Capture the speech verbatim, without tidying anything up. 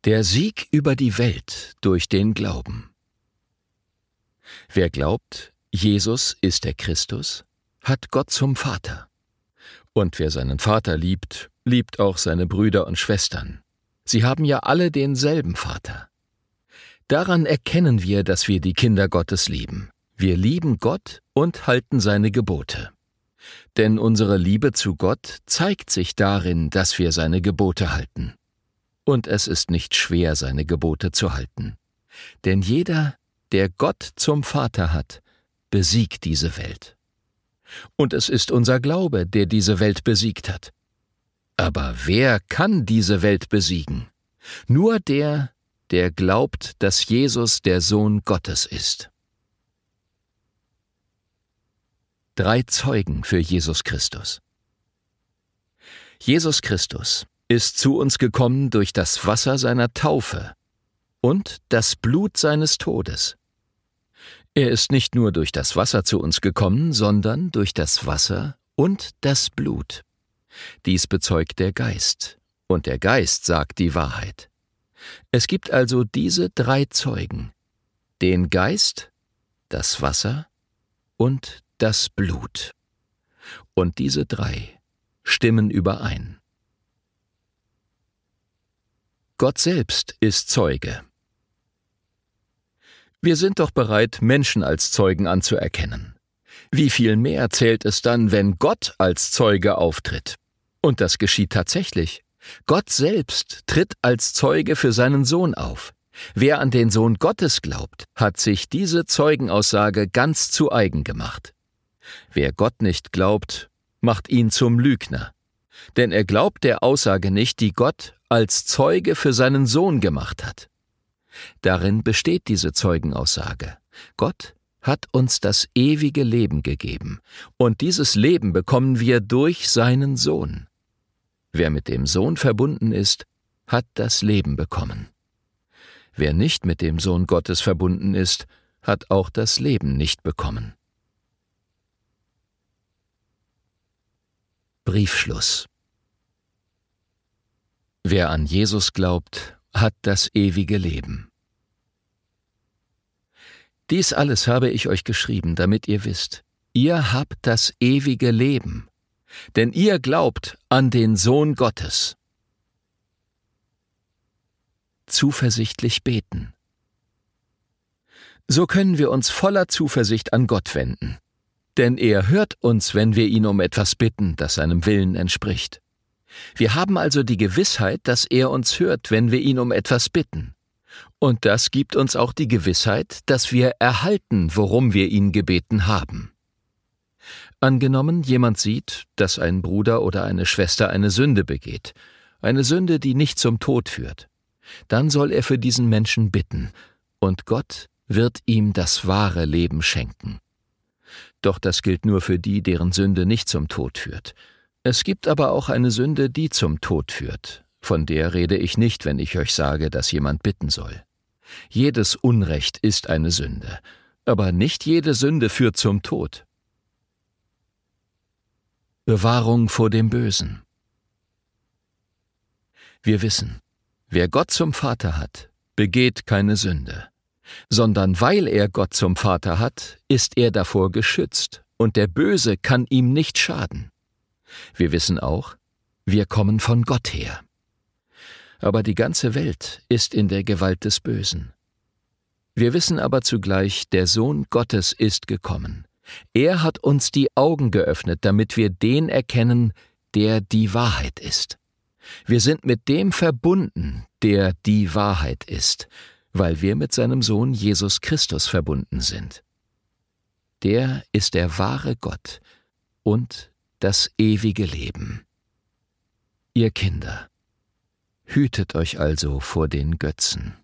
Der Sieg über die Welt durch den Glauben. Wer glaubt, Jesus ist der Christus, hat Gott zum Vater. Und wer seinen Vater liebt, liebt auch seine Brüder und Schwestern. Sie haben ja alle denselben Vater. Daran erkennen wir, dass wir die Kinder Gottes lieben. Wir lieben Gott und halten seine Gebote. Denn unsere Liebe zu Gott zeigt sich darin, dass wir seine Gebote halten. Und es ist nicht schwer, seine Gebote zu halten. Denn jeder, der Gott zum Vater hat, besiegt diese Welt. Und es ist unser Glaube, der diese Welt besiegt hat. Aber wer kann diese Welt besiegen? Nur der, der glaubt, dass Jesus der Sohn Gottes ist. Drei Zeugen für Jesus Christus. Jesus Christus ist zu uns gekommen durch das Wasser seiner Taufe und das Blut seines Todes. Er ist nicht nur durch das Wasser zu uns gekommen, sondern durch das Wasser und das Blut. Dies bezeugt der Geist, und der Geist sagt die Wahrheit. Es gibt also diese drei Zeugen: den Geist, das Wasser und das Blut. Und diese drei stimmen überein. Gott selbst ist Zeuge. Wir sind doch bereit, Menschen als Zeugen anzuerkennen. Wie viel mehr zählt es dann, wenn Gott als Zeuge auftritt? Und das geschieht tatsächlich. Gott selbst tritt als Zeuge für seinen Sohn auf. Wer an den Sohn Gottes glaubt, hat sich diese Zeugenaussage ganz zu eigen gemacht. Wer Gott nicht glaubt, macht ihn zum Lügner. Denn er glaubt der Aussage nicht, die Gott als Zeuge für seinen Sohn gemacht hat. Darin besteht diese Zeugenaussage. Gott hat uns das ewige Leben gegeben, und dieses Leben bekommen wir durch seinen Sohn. Wer mit dem Sohn verbunden ist, hat das Leben bekommen. Wer nicht mit dem Sohn Gottes verbunden ist, hat auch das Leben nicht bekommen. Briefschluss. Wer an Jesus glaubt, hat das ewige Leben. Dies alles habe ich euch geschrieben, damit ihr wisst, ihr habt das ewige Leben, denn ihr glaubt an den Sohn Gottes. Zuversichtlich beten. So können wir uns voller Zuversicht an Gott wenden, denn er hört uns, wenn wir ihn um etwas bitten, das seinem Willen entspricht. Wir haben also die Gewissheit, dass er uns hört, wenn wir ihn um etwas bitten. Und das gibt uns auch die Gewissheit, dass wir erhalten, worum wir ihn gebeten haben. Angenommen, jemand sieht, dass ein Bruder oder eine Schwester eine Sünde begeht, eine Sünde, die nicht zum Tod führt, dann soll er für diesen Menschen bitten, und Gott wird ihm das wahre Leben schenken. Doch das gilt nur für die, deren Sünde nicht zum Tod führt. Es gibt aber auch eine Sünde, die zum Tod führt. Von der rede ich nicht, wenn ich euch sage, dass jemand bitten soll. Jedes Unrecht ist eine Sünde, aber nicht jede Sünde führt zum Tod. Bewahrung vor dem Bösen. Wir wissen, wer Gott zum Vater hat, begeht keine Sünde, sondern weil er Gott zum Vater hat, ist er davor geschützt, und der Böse kann ihm nicht schaden. Wir wissen auch, wir kommen von Gott her. Aber die ganze Welt ist in der Gewalt des Bösen. Wir wissen aber zugleich, der Sohn Gottes ist gekommen. Er hat uns die Augen geöffnet, damit wir den erkennen, der die Wahrheit ist. Wir sind mit dem verbunden, der die Wahrheit ist, weil wir mit seinem Sohn Jesus Christus verbunden sind. Der ist der wahre Gott und das ewige Leben. Ihr Kinder, hütet euch also vor den Götzen.